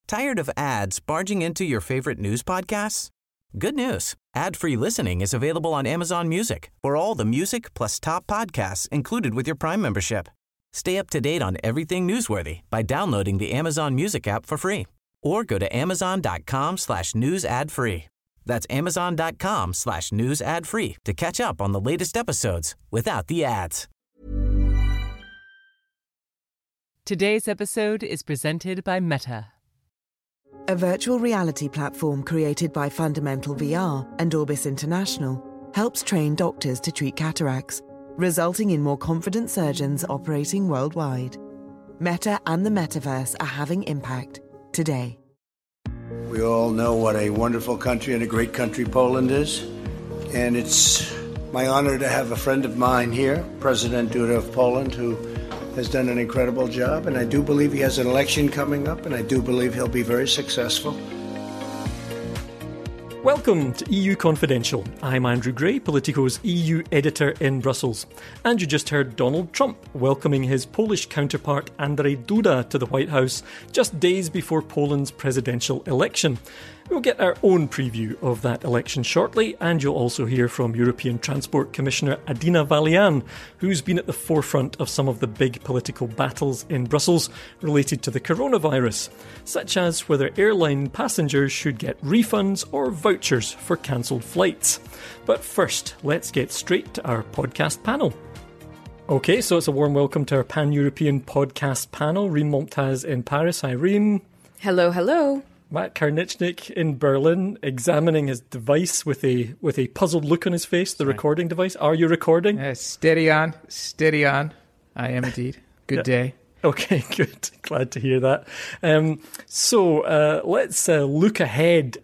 Tired of ads barging into your favorite news podcasts? Good news. Ad-free listening is available on Amazon Music for all the music plus top podcasts included with your Prime membership. Stay up to date on everything newsworthy by downloading the Amazon Music app for free or go to amazon.com/news ad free. That's amazon.com/news ad free to catch up on the latest episodes without the ads. Today's episode is presented by Meta. A virtual reality platform created by Fundamental VR and Orbis International helps train doctors to treat cataracts, resulting in more confident surgeons operating worldwide. Meta and the metaverse are having impact today. We all know what a wonderful country and a great country Poland is. And it's my honor to have a friend of mine here, President Duda of Poland, who has done an incredible job, and I do believe he has an election coming up, and I do believe he'll be very successful. Welcome to EU Confidential. I'm Andrew Gray, Politico's EU editor in Brussels. And you just heard Donald Trump welcoming his Polish counterpart Andrzej Duda to the White House just days before Poland's presidential election. We'll get our own preview of that election shortly, and you'll also hear from European Transport Commissioner Adina Vălean, who's been at the forefront of some of the big political battles in Brussels related to the coronavirus, such as whether airline passengers should get refunds or vouchers for cancelled flights. But first, let's get straight to our podcast panel. Okay, so it's a warm welcome to our pan-European podcast panel. Reem Momtaz in Paris. Hi, Reem. Hello, hello. Matt Karnichnik in Berlin, examining his device with a puzzled look on his face, the recording device. Are you recording? Steady on. I am indeed. Good day. Okay, good. Glad to hear that. So let's look ahead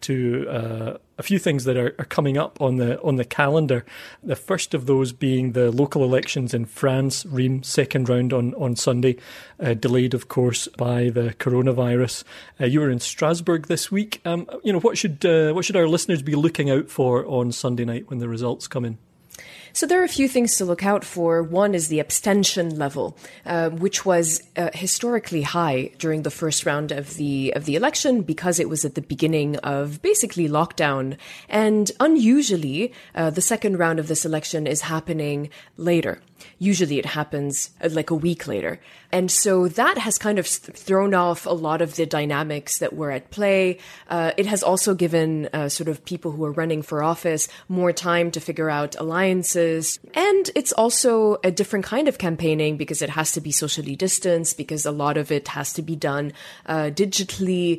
to a few things that are coming up on the calendar. The first of those being the local elections in France, Reem, second round on Sunday, delayed, of course, by the coronavirus. You were in Strasbourg this week. What should our listeners be looking out for on Sunday night when the results come in? So there are a few things to look out for. One is the abstention level, which was historically high during the first round of the election because it was at the beginning of basically lockdown. And unusually, the second round of this election is happening later. Usually it happens like a week later. And so that has kind of thrown off a lot of the dynamics that were at play. It has also given sort of people who are running for office more time to figure out alliances. And it's also a different kind of campaigning because it has to be socially distanced, because a lot of it has to be done digitally.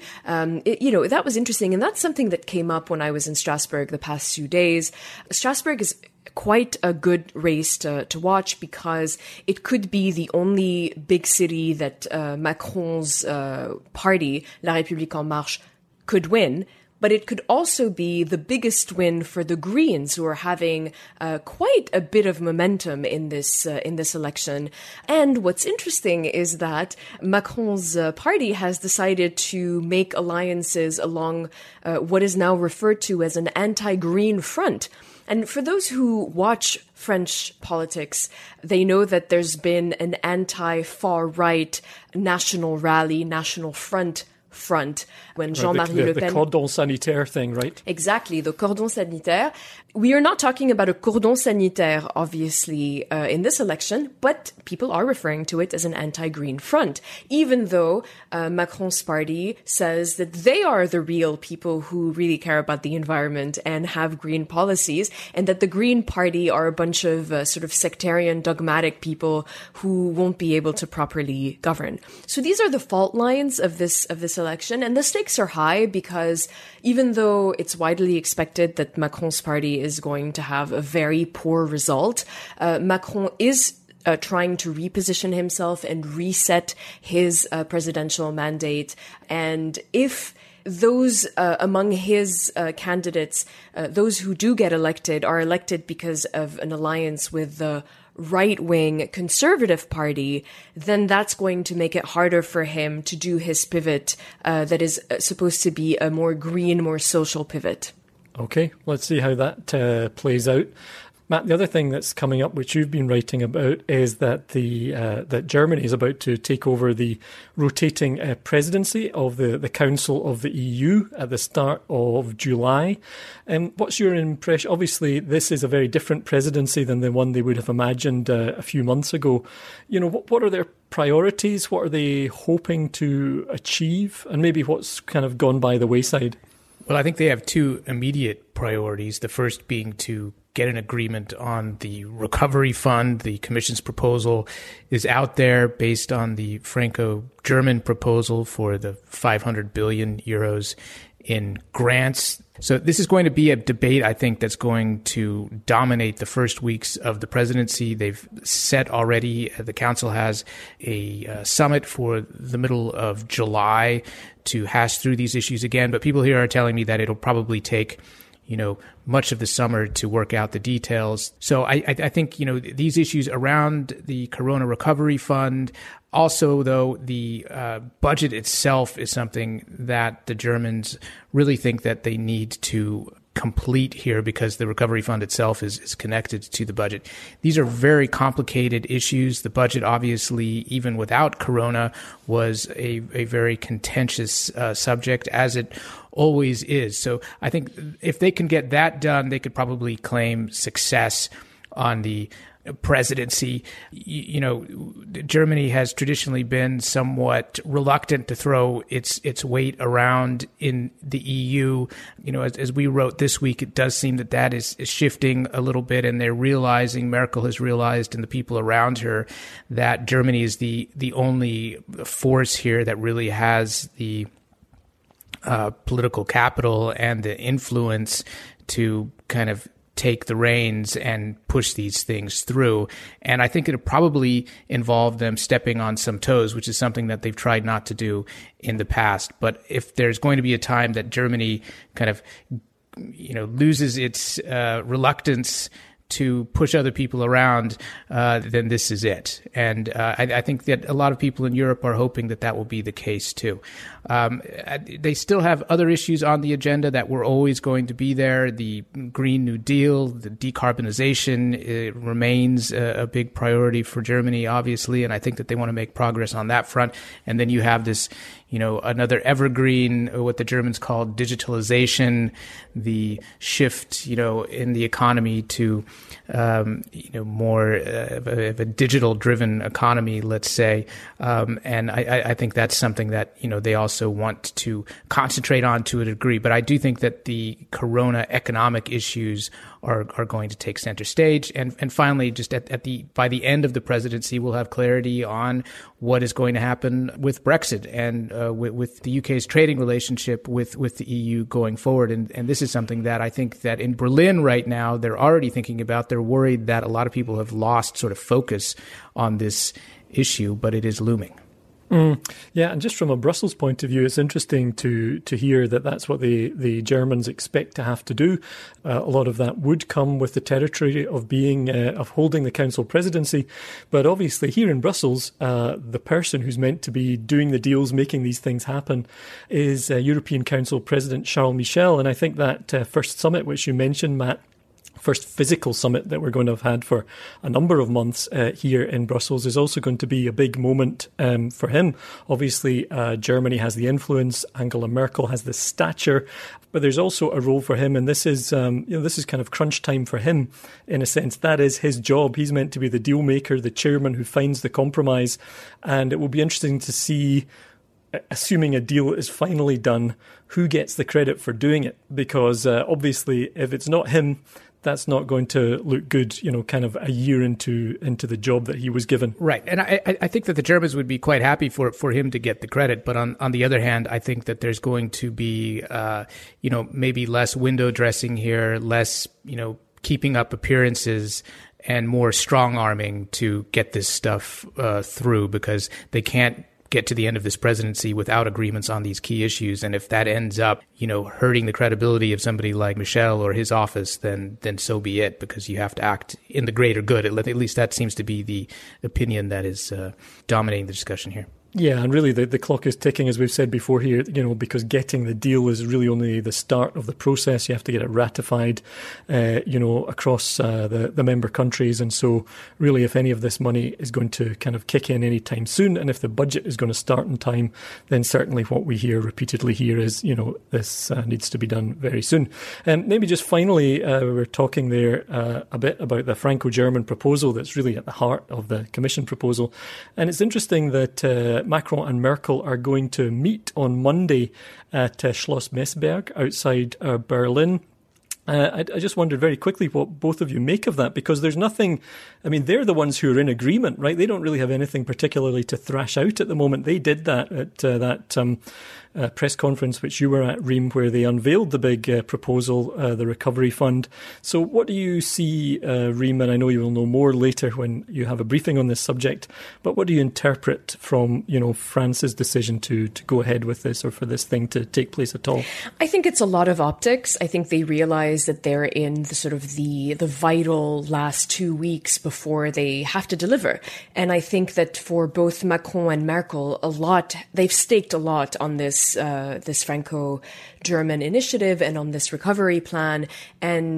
That was interesting. And that's something that came up when I was in Strasbourg the past few days. Strasbourg is quite a good race to watch because it could be the only big city that Macron's party, La République En Marche, could win. But it could also be the biggest win for the Greens, who are having quite a bit of momentum in this election. And what's interesting is that Macron's party has decided to make alliances along what is now referred to as an anti-green front. And for those who watch French politics, they know that there's been an anti-far right national rally, national front when Jean-Marie Le Pen... The cordon sanitaire thing, right? Exactly, the cordon sanitaire. We are not talking about a cordon sanitaire, obviously, in this election, but people are referring to it as an anti-green front, even though Macron's party says that they are the real people who really care about the environment and have green policies, and that the Green Party are a bunch of sort of sectarian, dogmatic people who won't be able to properly govern. So these are the fault lines of this election, and the stakes are high because even though it's widely expected that Macron's party is going to have a very poor result, Macron is trying to reposition himself and reset his presidential mandate. And if those among his candidates, those who do get elected, are elected because of an alliance with the right-wing Conservative Party, then that's going to make it harder for him to do his pivot that is supposed to be a more green, more social pivot. Okay, let's see how that plays out. Matt, the other thing that's coming up, which you've been writing about, is that that Germany is about to take over the rotating presidency of the Council of the EU at the start of July. What's your impression? Obviously, this is a very different presidency than the one they would have imagined a few months ago. You know, what are their priorities? What are they hoping to achieve? And maybe what's kind of gone by the wayside? Well, I think they have two immediate priorities. The first being to get an agreement on the recovery fund. The Commission's proposal is out there based on the Franco-German proposal for the 500 billion euros in grants. So this is going to be a debate, I think, that's going to dominate the first weeks of the presidency. They've set already, the council has a summit for the middle of July to hash through these issues again. But people here are telling me that it'll probably take much of the summer to work out the details. So I think, these issues around the Corona Recovery Fund, also, though, the budget itself is something that the Germans really think that they need to complete here because the recovery fund itself is connected to the budget. These are very complicated issues. The budget, obviously, even without Corona, was a very contentious subject, as it always is. So I think if they can get that done, they could probably claim success on the presidency. Germany has traditionally been somewhat reluctant to throw its weight around in the EU. As we wrote this week, it does seem that is shifting a little bit, and they're realizing, Merkel has realized, and the people around her, that Germany is the only force here that really has the political capital and the influence to kind of take the reins and push these things through. And I think it'll probably involve them stepping on some toes, which is something that they've tried not to do in the past. But if there's going to be a time that Germany kind of, loses its reluctance to push other people around, then this is it. And I think that a lot of people in Europe are hoping that will be the case too. They still have other issues on the agenda that were always going to be there. The Green New Deal, the decarbonization remains a big priority for Germany, obviously, and I think that they want to make progress on that front. And then you have this, another evergreen, what the Germans call digitalization, the shift, in the economy to, more of a digital-driven economy, let's say. And I think that's something that, they also want to concentrate on to a degree. But I do think that the Corona economic issues are going to take center stage. And finally, just by the end of the presidency, we'll have clarity on what is going to happen with Brexit and with the UK's trading relationship with the EU going forward. And this is something that I think that in Berlin right now, they're already thinking about. They're worried that a lot of people have lost sort of focus on this issue, but it is looming. Yeah, and just from a Brussels point of view, it's interesting to hear that that's what the Germans expect to have to do. A lot of that would come with the territory of being of holding the council presidency, but obviously here in Brussels, the person who's meant to be doing the deals, making these things happen, is European Council President Charles Michel, and I think that first summit which you mentioned, Matt, first physical summit that we're going to have had for a number of months here in Brussels is also going to be a big moment for him. Obviously, Germany has the influence, Angela Merkel has the stature, but there's also a role for him, and this is this is kind of crunch time for him in a sense. That is his job. He's meant to be the deal maker, the chairman who finds the compromise, and it will be interesting to see, assuming a deal is finally done, who gets the credit for doing it, because obviously if it's not him, that's not going to look good, kind of a year into the job that he was given. Right. And I think that the Germans would be quite happy for him to get the credit. But on the other hand, I think that there's going to be, maybe less window dressing here, less, keeping up appearances, and more strong arming to get this stuff through, because they can't get to the end of this presidency without agreements on these key issues. And if that ends up, hurting the credibility of somebody like Michel or his office, then so be it, because you have to act in the greater good. At least that seems to be the opinion that is dominating the discussion here. Yeah, and really the clock is ticking, as we've said before here, because getting the deal is really only the start of the process. You have to get it ratified, across the member countries. And so really, if any of this money is going to kind of kick in any time soon, and if the budget is going to start in time, then certainly what we hear repeatedly here is, this needs to be done very soon. And maybe just finally, we were talking there a bit about the Franco-German proposal that's really at the heart of the Commission proposal. And it's interesting that Macron and Merkel are going to meet on Monday at Schloss Meseberg outside Berlin. I just wondered very quickly what both of you make of that, because there's nothing, they're the ones who are in agreement, right? They don't really have anything particularly to thrash out at the moment. They did that at that press conference which you were at, Reem, where they unveiled the big proposal, the recovery fund. So what do you see, Reem, and I know you will know more later when you have a briefing on this subject, but what do you interpret from, France's decision to go ahead with this, or for this thing to take place at all? I think it's a lot of optics. I think they realize that they're in the sort of the vital last 2 weeks before they have to deliver. And I think that for both Macron and Merkel, they've staked a lot on this Franco-German initiative and on this recovery plan. And,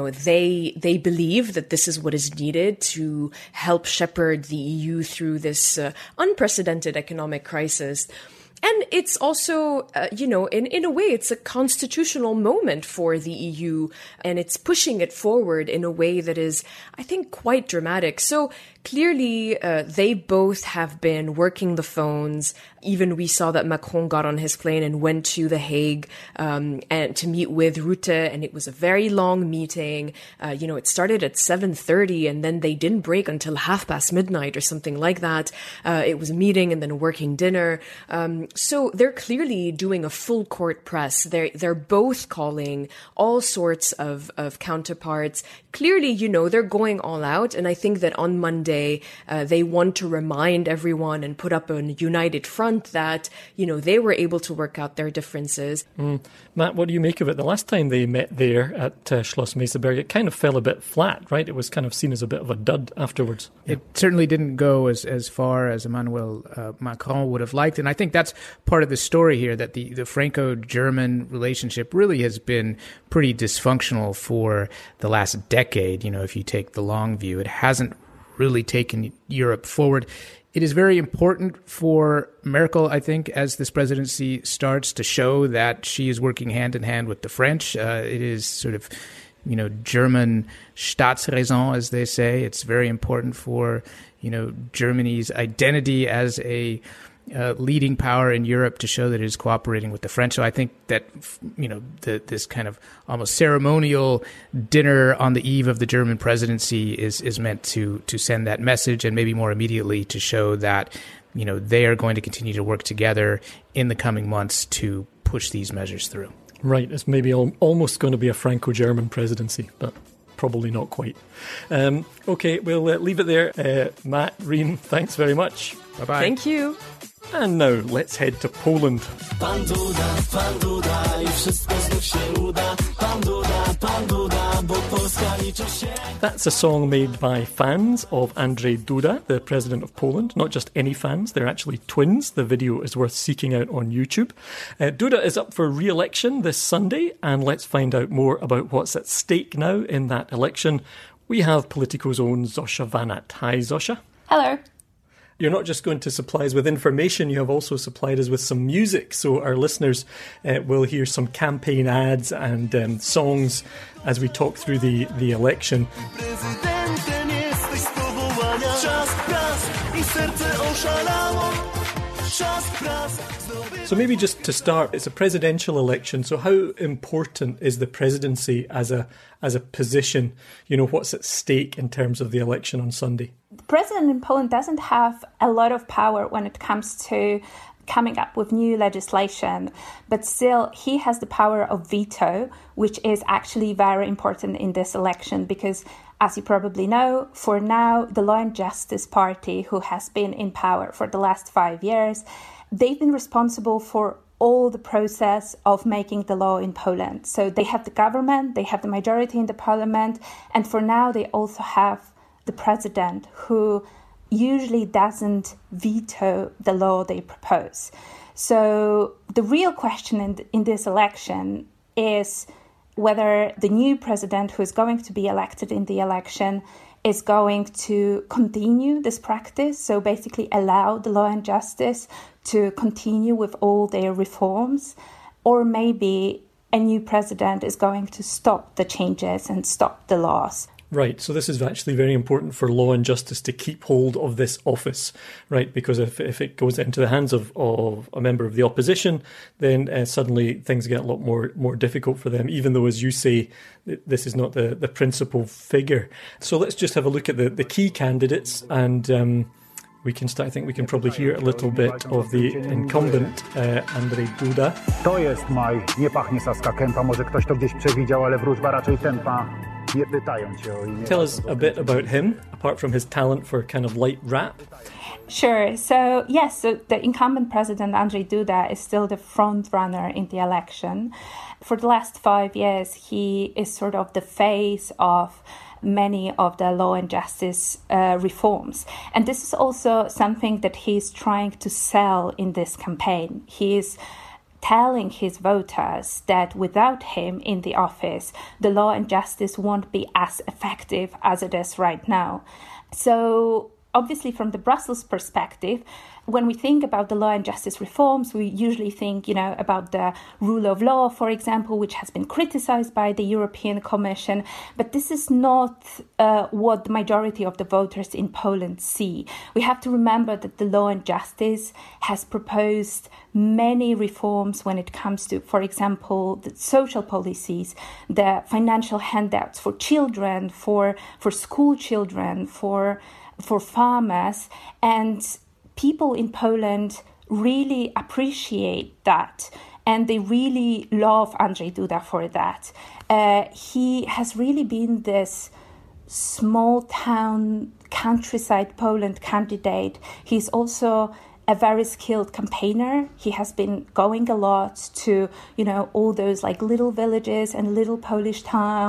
they believe that this is what is needed to help shepherd the EU through this unprecedented economic crisis. And it's also, in a way, it's a constitutional moment for the EU, and it's pushing it forward in a way that is, I think, quite dramatic. So clearly, they both have been working the phones. Even we saw that Macron got on his plane and went to The Hague and to meet with Rutte, and it was a very long meeting. It started at 7:30, and then they didn't break until midnight or something like that. It was a meeting and then a working dinner. So they're clearly doing a full court press. They're both calling all sorts of counterparts. Clearly, they're going all out, and I think that on Monday they want to remind everyone and put up a united front that, they were able to work out their differences. Matt, what do you make of it? The last time they met there at Schloss Meseberg, it kind of fell a bit flat, right? It was kind of seen as a bit of a dud afterwards. It certainly didn't go as far as Emmanuel Macron would have liked. And I think that's part of the story here, that the Franco-German relationship really has been pretty dysfunctional for the last decade. If you take the long view, it hasn't really taken Europe forward. It is very important for Merkel, I think, as this presidency starts, to show that she is working hand in hand with the French. It is sort of, German Staatsräson, as they say. It's very important for, Germany's identity as a leading power in Europe to show that it is cooperating with the French. So I think that, this kind of almost ceremonial dinner on the eve of the German presidency is meant to send that message, and maybe more immediately to show that, they are going to continue to work together in the coming months to push these measures through. Right. It's maybe almost going to be a Franco-German presidency, but probably not quite. Okay, we'll leave it there. Matt, Reem, thanks very much. Bye-bye. Thank you. And now let's head to Poland. That's a song made by fans of Andrzej Duda, the president of Poland. Not just any fans, they're actually twins. The video is worth seeking out on YouTube. Duda is up for re-election this Sunday, and let's find out more about what's at stake now in that election. We have Politico's own Zosia Vanat. Hi, Zosia. Hello. You're not just going to supply us with information, you have also supplied us with some music. So our listeners will hear some campaign ads and songs as we talk through the election. So maybe just to start, it's a presidential election. So how important is the presidency as a position? What's at stake in terms of the election on Sunday? The president in Poland doesn't have a lot of power when it comes to coming up with new legislation, but still he has the power of veto, which is actually very important in this election because, as you probably know, for now, the Law and Justice Party, who has been in power for the last 5 years, they've been responsible for all the process of making the law in Poland. So they have the government, they have the majority in the parliament, and for now they also have the president who usually doesn't veto the law they propose. So the real question in this election is whether the new president who is going to be elected in the election is going to continue this practice, so basically allow the Law and Justice to continue with all their reforms, or maybe a new president is going to stop the changes and stop the laws. Right, so this is actually very important for Law and Justice to keep hold of this office, right? Because if it goes into the hands of a member of the opposition, then suddenly things get a lot more difficult for them, even though, as you say, this is not the principal figure. So let's just have a look at the key candidates, and we can start. I think we can probably hear a little bit of the incumbent, Andrzej Duda. To jest maj, nie pachnie Saska Kępa, może ktoś to gdzieś przewidział, ale wróżba raczej tępa. Tell us a bit about him, apart from his talent for kind of light rap. Sure. So, yes, so the incumbent president, Andrzej Duda, is still the front runner in the election. For the last 5 years, he is sort of the face of many of the law and justice reforms. And this is also something that he's trying to sell in this campaign. He's telling his voters that without him in the office, the law and justice won't be as effective as it is right now. So obviously, from the Brussels perspective, when we think about the law and justice reforms, we usually think, about the rule of law, for example, which has been criticized by the European Commission. But this is not what the majority of the voters in Poland see. We have to remember that the law and justice has proposed many reforms when it comes to, for example, the social policies, the financial handouts for children, for school children, for farmers, and people in Poland really appreciate that, and they really love Andrzej Duda for that. He has really been this small town, countryside Poland candidate. He's also a very skilled campaigner. He has been going a lot to, all those like little villages and little Polish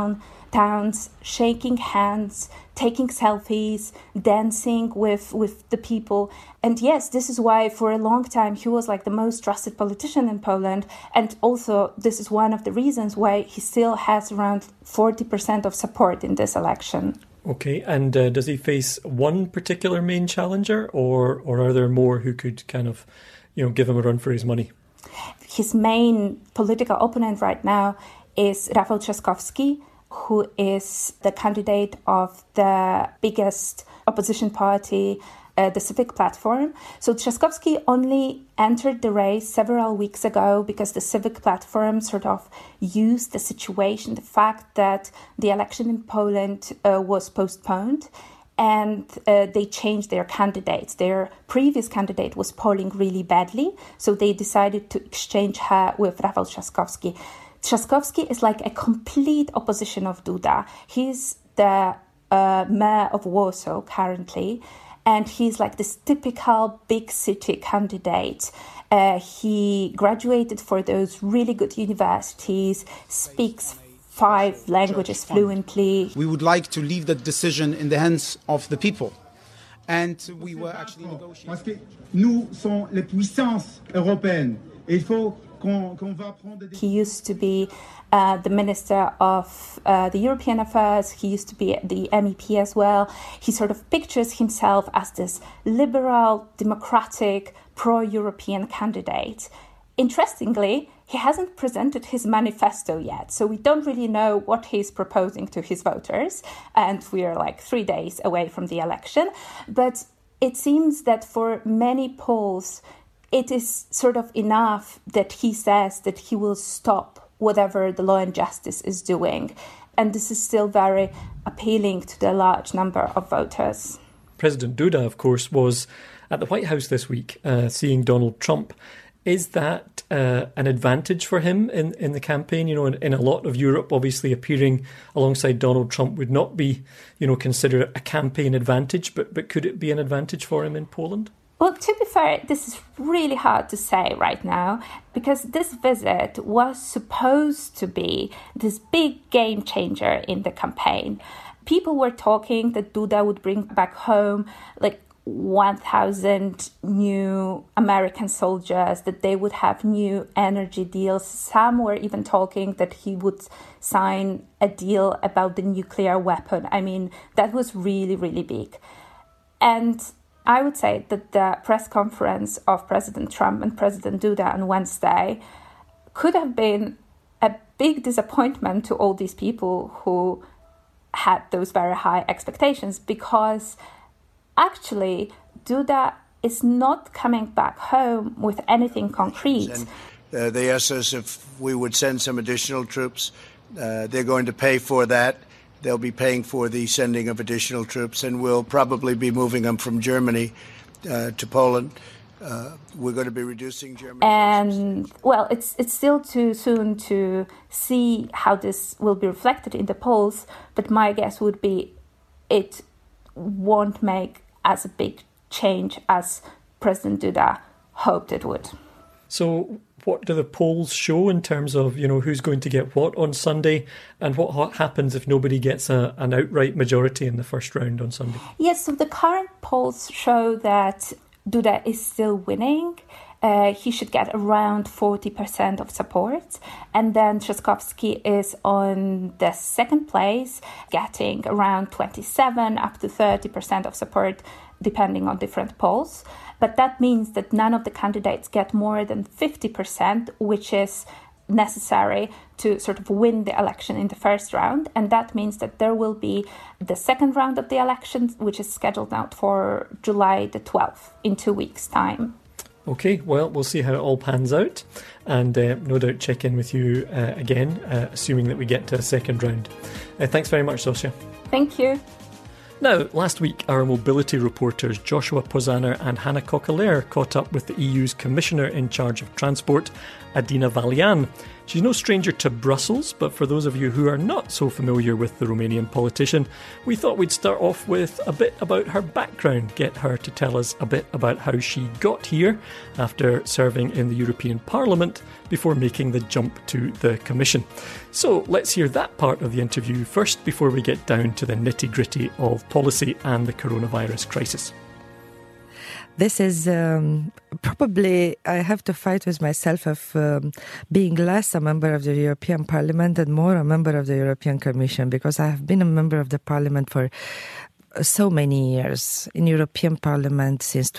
towns, shaking hands, taking selfies, dancing with the people. And yes, this is why for a long time he was like the most trusted politician in Poland. And also this is one of the reasons why he still has around 40% of support in this election. Okay, and does he face one particular main challenger, or are there more who could kind of, give him a run for his money? His main political opponent right now is Rafał Trzaskowski, who is the candidate of the biggest opposition party, the Civic Platform. So Trzaskowski only entered the race several weeks ago because the Civic Platform sort of used the situation, the fact that the election in Poland was postponed, and they changed their candidates. Their previous candidate was polling really badly, so they decided to exchange her with Rafał Trzaskowski. Trzaskowski is like a complete opposition of Duda. He's the mayor of Warsaw currently, and he's like this typical big city candidate. He graduated for those really good universities, speaks 5 languages fluently. We would like to leave that decision in the hands of the people. And we were actually negotiating. Parce que nous sommes les puissances européennes. Il faut He used to be the Minister of the European Affairs. He used to be the MEP as well. He sort of pictures himself as this liberal, democratic, pro-European candidate. Interestingly, he hasn't presented his manifesto yet, so we don't really know what he's proposing to his voters, and we are like 3 days away from the election. But it seems that for many polls, it is sort of enough that he says that he will stop whatever the Law and Justice is doing. And this is still very appealing to the large number of voters. President Duda, of course, was at the White House this week, seeing Donald Trump. Is that an advantage for him in the campaign? In a lot of Europe, obviously appearing alongside Donald Trump would not be, considered a campaign advantage, but could it be an advantage for him in Poland? Well, to be fair, this is really hard to say right now, because this visit was supposed to be this big game changer in the campaign. People were talking that Duda would bring back home like 1,000 new American soldiers, that they would have new energy deals. Some were even talking that he would sign a deal about the nuclear weapon. I mean, that was really, really big. And I would say that the press conference of President Trump and President Duda on Wednesday could have been a big disappointment to all these people who had those very high expectations, because actually, Duda is not coming back home with anything concrete. And, they asked us if we would send some additional troops. They're going to pay for that. They'll be paying for the sending of additional troops, and we'll probably be moving them from Germany to Poland. We're going to be reducing Germany. And, well, it's still too soon to see how this will be reflected in the polls, but my guess would be it won't make as a big change as President Duda hoped it would. So what do the polls show in terms of, who's going to get what on Sunday, and what happens if nobody gets an outright majority in the first round on Sunday? Yes, so the current polls show that Duda is still winning. He should get around 40% of support. And then Trzaskowski is on the second place, getting around 27 up to 30% of support, depending on different polls. But that means that none of the candidates get more than 50%, which is necessary to sort of win the election in the first round. And that means that there will be the second round of the elections, which is scheduled out for July the 12th, in 2 weeks' time. Okay, well, we'll see how it all pans out, and no doubt check in with you again, assuming that we get to a second round. Thanks very much, Zosia. Thank you. Now, last week, our mobility reporters Joshua Pozaner and Hannah Coquelaire caught up with the EU's Commissioner in charge of transport, Adina Vălean. She's no stranger to Brussels, but for those of you who are not so familiar with the Romanian politician, we thought we'd start off with a bit about her background, get her to tell us a bit about how she got here after serving in the European Parliament before making the jump to the Commission. So let's hear that part of the interview first before we get down to the nitty-gritty of policy and the coronavirus crisis. This is probably, I have to fight with myself of being less a member of the European Parliament and more a member of the European Commission, because I have been a member of the Parliament for so many years, in European Parliament since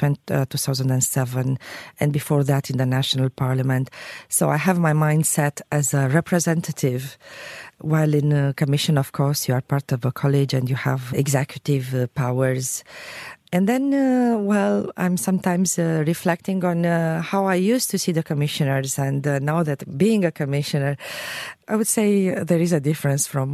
2007, and before that in the National Parliament. So I have my mindset as a representative, while in a Commission, of course, you are part of a college and you have executive powers. And then, I'm sometimes reflecting on how I used to see the commissioners. And now that being a commissioner, I would say there is a difference from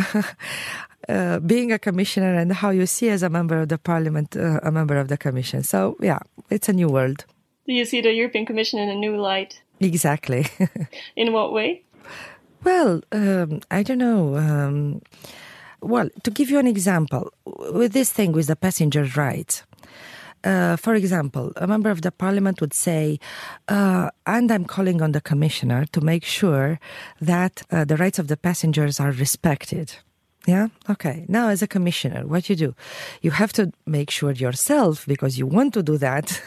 being a commissioner and how you see as a member of the Parliament, a member of the Commission. So, yeah, it's a new world. Do you see the European Commission in a new light? Exactly. In what way? Well, I don't know. Well, to give you an example, with this thing with the passenger rights, for example, a member of the Parliament would say, and I'm calling on the Commissioner to make sure that the rights of the passengers are respected. Yeah? Okay. Now, as a commissioner, what you do? You have to make sure yourself, because you want to do that,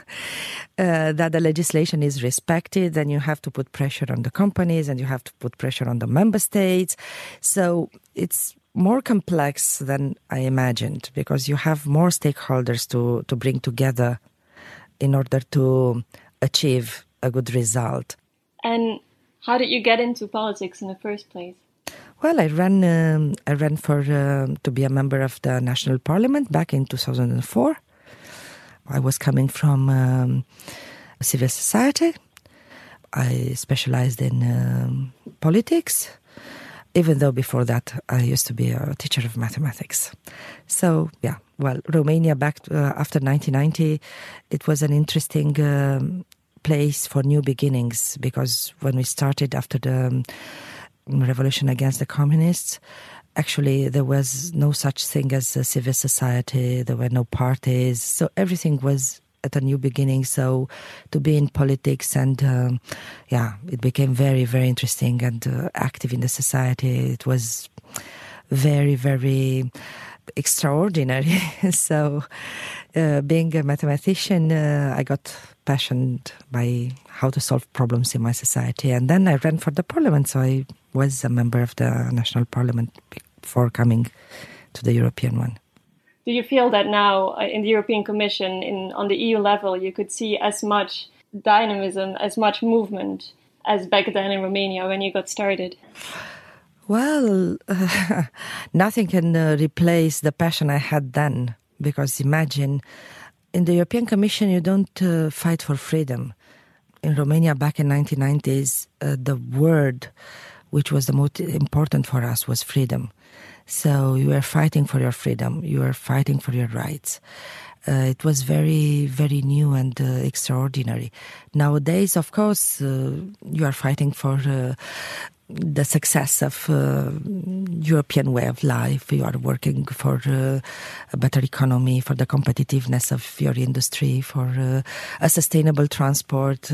that the legislation is respected, and you have to put pressure on the companies, and you have to put pressure on the member states. So it's more complex than I imagined, because you have more stakeholders to bring together in order to achieve a good result. And how did you get into politics in the first place? Well, I ran for to be a member of the National Parliament back in 2004. I was coming from civil society. I specialized in politics, even though before that I used to be a teacher of mathematics. So, yeah, well, Romania back after 1990, it was an interesting place for new beginnings, because when we started after the revolution against the communists, actually there was no such thing as a civil society, there were no parties, so everything was at a new beginning. So to be in politics and it became very, very interesting and active in the society. It was very, very extraordinary. So being a mathematician, I got passionate by how to solve problems in my society. And then I ran for the parliament, so I was a member of the national parliament before coming to the European one. Do you feel that now in the European Commission, on the EU level, you could see as much dynamism, as much movement as back then in Romania when you got started? Well, nothing can replace the passion I had then, because imagine, in the European Commission you don't fight for freedom. In Romania back in 1990s, the word which was the most important for us was freedom. So you were fighting for your freedom, you were fighting for your rights. It was very, very new and extraordinary. Nowadays, of course, you are fighting for the success of European way of life. You are working for a better economy, for the competitiveness of your industry, for a sustainable transport.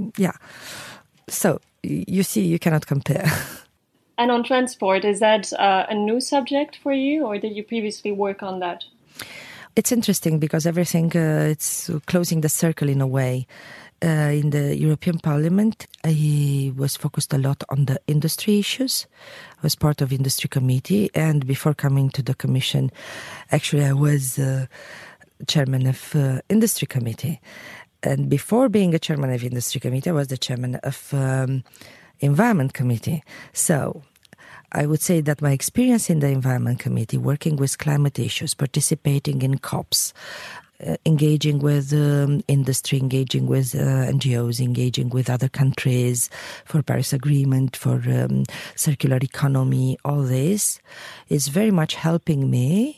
So you see, you cannot compare. And on transport, is that a new subject for you, or did you previously work on that? It's interesting because everything, it's closing the circle in a way. In the European Parliament, I was focused a lot on the industry issues. I was part of Industry Committee, and before coming to the Commission, actually I was chairman of Industry Committee. And before being a chairman of Industry Committee, I was the chairman of Environment Committee. So I would say that my experience in the Environment Committee, working with climate issues, participating in COPs, engaging with industry, engaging with NGOs, engaging with other countries for Paris Agreement, for circular economy, all this is very much helping me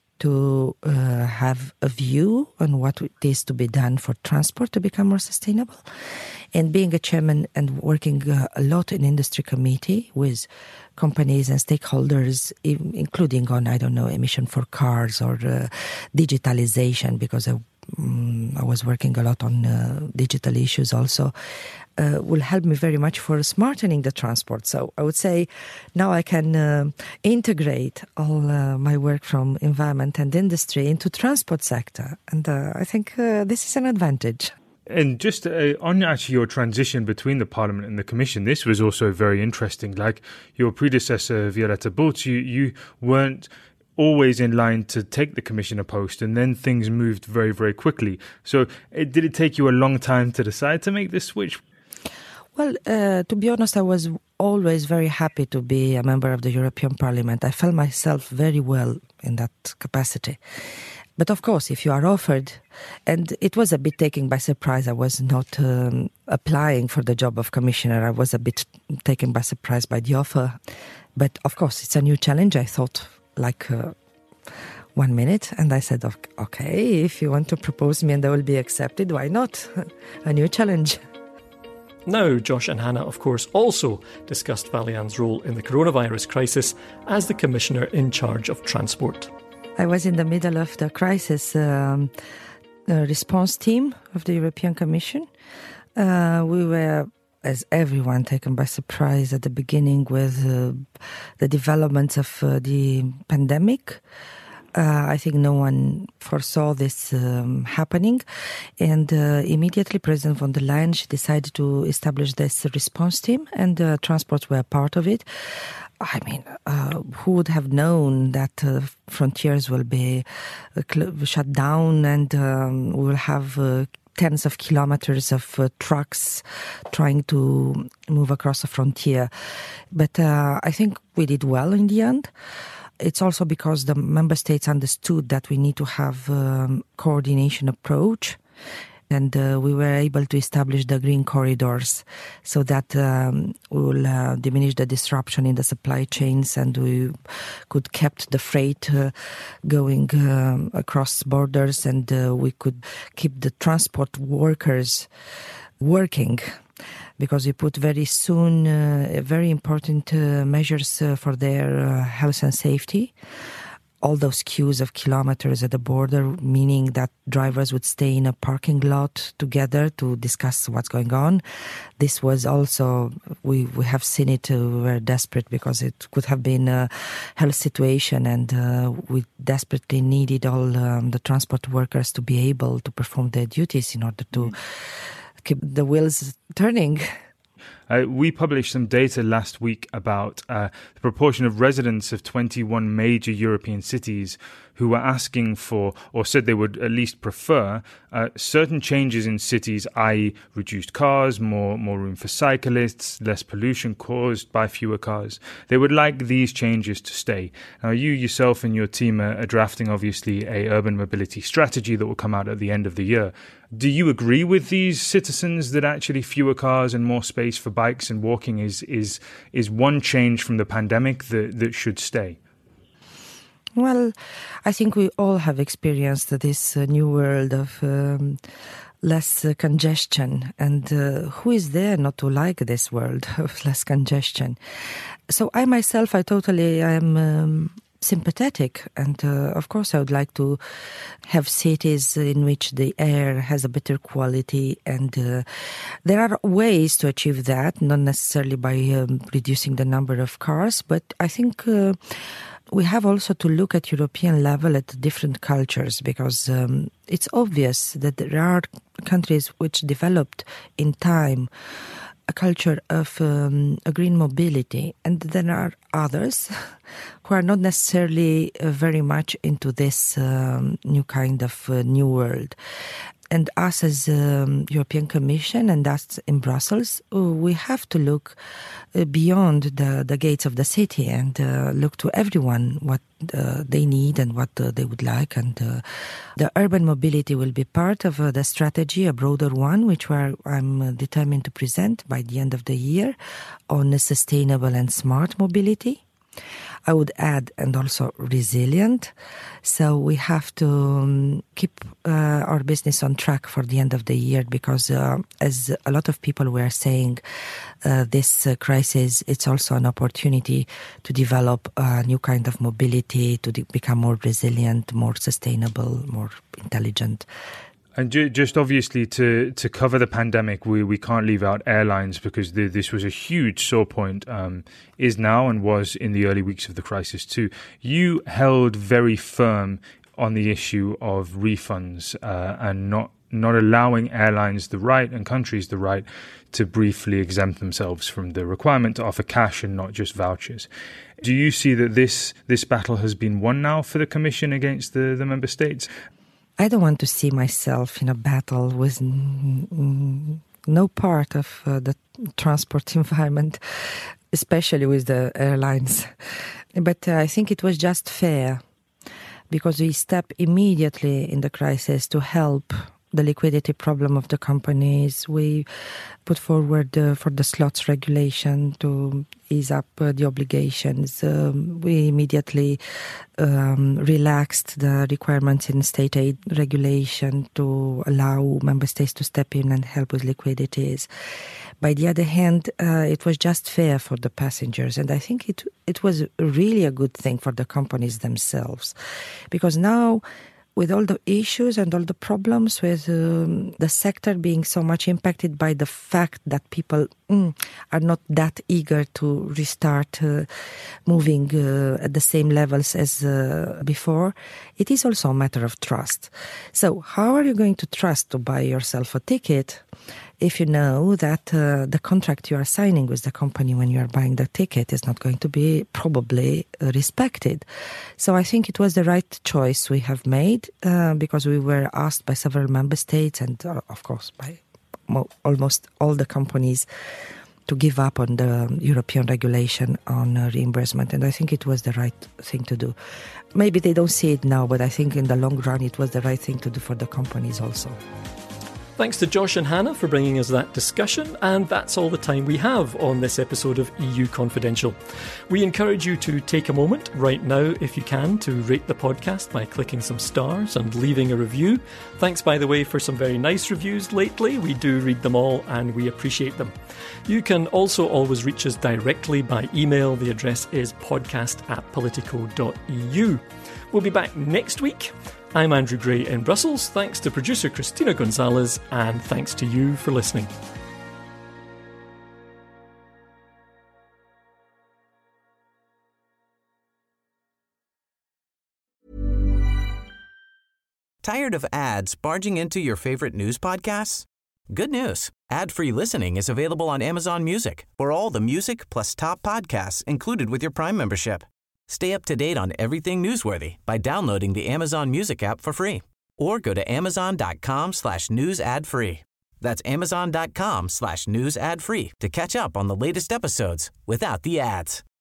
to have a view on what is to be done for transport to become more sustainable. And being a chairman and working a lot in Industry Committee with companies and stakeholders, including on, emission for cars or digitalization, because I was working a lot on digital issues also, will help me very much for smartening the transport. So I would say now I can integrate all my work from environment and industry into transport sector. And I think this is an advantage. And just on actually your transition between the Parliament and the Commission, this was also very interesting. Like your predecessor, Violeta Bulc, you weren't always in line to take the Commissioner post, and then things moved very, very quickly. So did it take you a long time to decide to make this switch? Well, to be honest, I was always very happy to be a member of the European Parliament. I felt myself very well in that capacity. But of course, if you are offered, and it was a bit taken by surprise, I was not applying for the job of Commissioner. I was a bit taken by surprise by the offer. But of course, it's a new challenge. I thought 1 minute, and I said, okay, if you want to propose me and I will be accepted, why not? A new challenge. Now, Josh and Hannah, of course, also discussed Valian's role in the coronavirus crisis as the Commissioner in charge of transport. I was in the middle of the crisis response team of the European Commission. We were, as everyone, taken by surprise at the beginning with the developments of the pandemic. I think no one foresaw this happening. And immediately President von der Leyen, she decided to establish this response team, and transports were part of it. I mean, who would have known that frontiers will be shut down and we will have tens of kilometers of trucks trying to move across a frontier. But I think we did well in the end. It's also because the member states understood that we need to have coordination approach. And we were able to establish the green corridors so that we will diminish the disruption in the supply chains, and we could keep the freight going across borders, and we could keep the transport workers working, because we put very soon very important measures for their health and safety. all those queues of kilometers at the border, meaning that drivers would stay in a parking lot together to discuss what's going on. This was also, we have seen it, we were desperate because it could have been a health situation, and we desperately needed all the transport workers to be able to perform their duties in order to keep the wheels turning. We published some data last week about the proportion of residents of 21 major European cities who were asking for, or said they would at least prefer, certain changes in cities, i.e. reduced cars, more room for cyclists, less pollution caused by fewer cars. They would like these changes to stay. Now, you yourself and your team are drafting, obviously, a urban mobility strategy that will come out at the end of the year. Do you agree with these citizens that actually fewer cars and more space for bikes and walking is one change from the pandemic that should stay? Well, I think we all have experienced this new world of less congestion. And who is there not to like this world of less congestion? So I myself, I am sympathetic. And of course, I would like to have cities in which the air has a better quality. And there are ways to achieve that, not necessarily by reducing the number of cars. But I think we have also to look at European level at different cultures, because it's obvious that there are countries which developed in time a culture of a green mobility, and there are others who are not necessarily very much into this new kind of new world. And us as European Commission and us in Brussels, we have to look beyond the gates of the city and look to everyone what they need and what they would like. And the urban mobility will be part of the strategy, a broader one, which I'm determined to present by the end of the year on sustainable and smart mobility. I would add, and also resilient. So we have to keep our business on track for the end of the year, because as a lot of people were saying, this crisis, it's also an opportunity to develop a new kind of mobility, to become more resilient, more sustainable, more intelligent. And just obviously to cover the pandemic, we can't leave out airlines, because this was a huge sore point, is now and was in the early weeks of the crisis too. You held very firm on the issue of refunds and not allowing airlines the right and countries the right to briefly exempt themselves from the requirement to offer cash and not just vouchers. Do you see that this battle has been won now for the Commission against the member states? I don't want to see myself in a battle with no part of the transport environment, especially with the airlines. But I think it was just fair, because we stepped immediately in the crisis to help the liquidity problem of the companies. We put forward for the slots regulation to ease up the obligations. We immediately relaxed the requirements in state aid regulation to allow member states to step in and help with liquidities. By the other hand, it was just fair for the passengers. And I think it was really a good thing for the companies themselves. Because now, with all the issues and all the problems with the sector being so much impacted by the fact that people are not that eager to restart moving at the same levels as before, it is also a matter of trust. So how are you going to trust to buy yourself a ticket if you know that the contract you are signing with the company when you are buying the ticket is not going to be probably respected? So I think it was the right choice we have made, because we were asked by several member states and, of course, by almost all the companies to give up on the European regulation on reimbursement. And I think it was the right thing to do. Maybe they don't see it now, but I think in the long run it was the right thing to do for the companies also. Thanks to Josh and Hannah for bringing us that discussion, and that's all the time we have on this episode of EU Confidential. We encourage you to take a moment right now, if you can, to rate the podcast by clicking some stars and leaving a review. Thanks, by the way, for some very nice reviews lately. We do read them all and we appreciate them. You can also always reach us directly by email. The address is podcast@politico.eu. We'll be back next week. I'm Andrew Gray in Brussels. Thanks to producer Christina Gonzalez, and thanks to you for listening. Tired of ads barging into your favorite news podcasts? Good news. Ad-free listening is available on Amazon Music for all the music plus top podcasts included with your Prime membership. Stay up to date on everything newsworthy by downloading the Amazon Music app for free or go to amazon.com/news ad free. That's amazon.com/news ad free to catch up on the latest episodes without the ads.